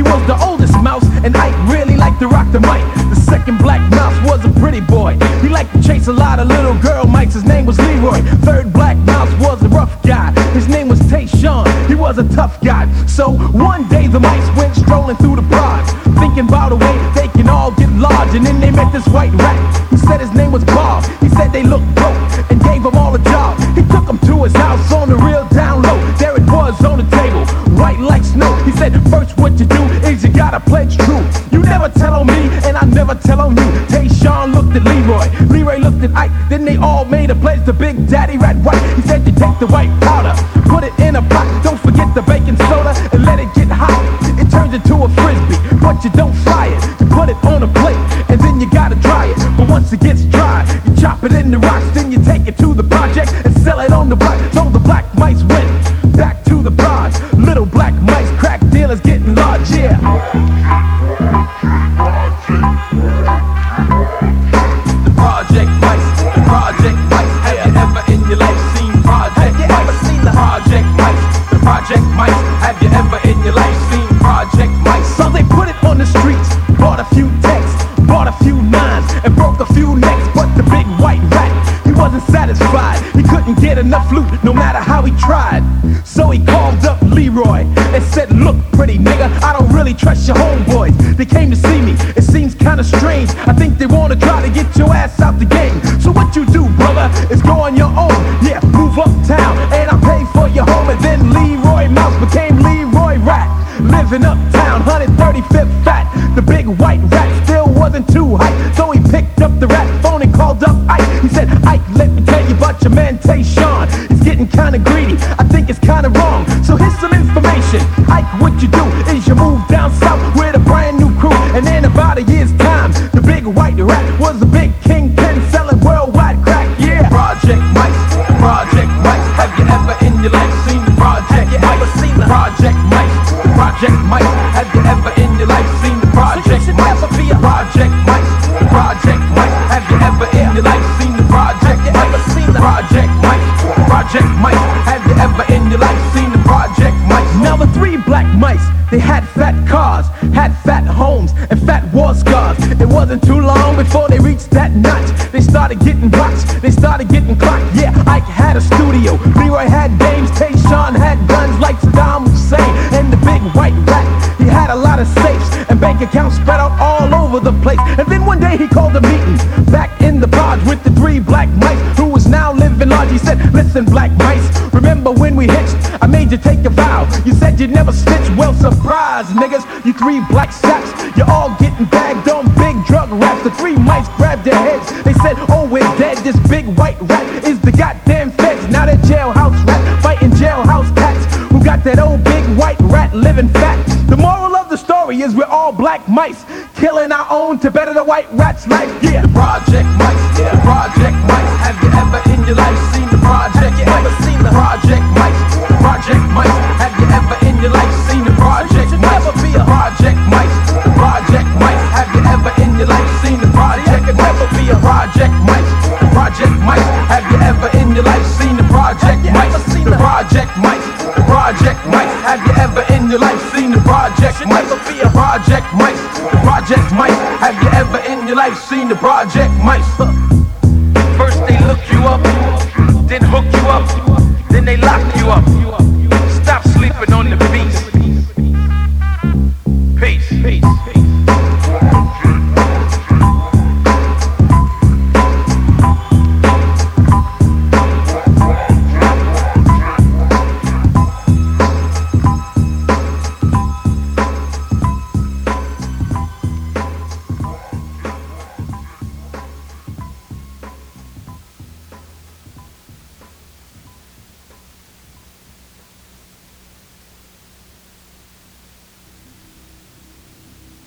was the oldest mouse, and Ike really liked to rock the mic. The second black mouse was a pretty boy. He liked to chase a lot of little girl mics. His name was Leroy. Third black mouse was a rough guy. His name was Tayshawn. He was a tough guy. So one day the mice went strolling through the pods, thinking about a way they can all get large. And then they met this white rat who said his name was Bob. He said they looked broke and gave him all a job. He took them to his house on the real down low. There it was on the table, white like snow. He said, first what you do is you gotta pledge true. You never tell on me and I never tell on you. Tayshawn looked at Leroy, Leroy looked at Ike. Then they all made a pledge to Big Daddy Rat White. He said you take the white powder, put it in a pot. Don't forget the baking soda and let it get hot. It turns into a frisbee, but you don't fry it. You put it on a plate and then you gotta dry it. But once it gets dry, you chop it in the rocks. Then you take it to the project and sell it on the block. So the black mice went back to the pods. Little black mice, crack dealers getting large, yeah. The project mice, the project mice. Have you ever in your life seen project mice? Seen the project mice, the project mice. Have you ever in your life seen project mice? So they put it on the streets, bought a few texts, bought a few nines, and broke a few necks. But the big white rat, he wasn't satisfied. He couldn't get enough loot, no matter how he tried. So he called up Leroy and said, look, pretty nigga, I don't really trust your homeboys. They came to see me, it seems kinda strange. I think they wanna try to get your ass out the game. So what you do, brother, is go on your own. Yeah, move uptown, and I'll pay for your home. And then Leroy Mouse became Leroy Rat, living uptown, 135th fat. The big white rat still wasn't too hype, so he picked up the rat phone and called up Ike. He said, Ike, let me tell you about your man Tayshawn. He's getting kinda greedy, I think it's kinda wrong. So here's some information. Ike, what you do is you move down south with a brand new crew. And in about a year's time, the big white rat was a big kingpin selling worldwide crack, yeah. Project mice, project mice. Have you ever in your life seen the project mice? Seen the project mice, the project mice. Have you ever in your life seen the project mice? The project mice, the project mice. Have you ever in your life seen the project mice? Seen the project mice, the project mice. Have you ever in your life seen the project mice? Now the three black mice, they had fat cars, had fat homes, and fat war scars. It wasn't too long before they reached that notch. They started getting watched, they started getting clocked. Yeah, Ike had a studio, Leroy had dames, Tayshawn had guns like Saddam Hussein. And the big white rat, he had a lot of safes and bank accounts spread out all over the place. And then one day he called a meeting back in the pods with the three black mice who was now living large. He said, listen, black mice, remember when we hitched? I made you take a vow. You said you'd never snitch. Well, surprise, niggas, you three black saps, you're all getting bagged on big drug raps. The three mice grabbed their heads. They said, oh, we're dead. This big white rat is the goddamn feds. Now they're jailhouse rat fighting jailhouse cats who got that old big white rat living fat. The moral of the story is we're all black mice killing our own to better the white rat's life. Yeah, the project mice, yeah, the project mice. Have you ever in your life seen the project mice? Seen the project mice, the project mice. Have you ever in your life seen the project mice? The project mice, the project mice. Have you ever in your life seen the project mice? Never be a project mice, the project mice. Have you ever in your life seen the project mice? The project mice, the project mice. Have you ever in your life seen the project mice? The project mice, the project mice. Have you ever in your life seen the project mice? First they look you up, then hook you up, then they lock you up.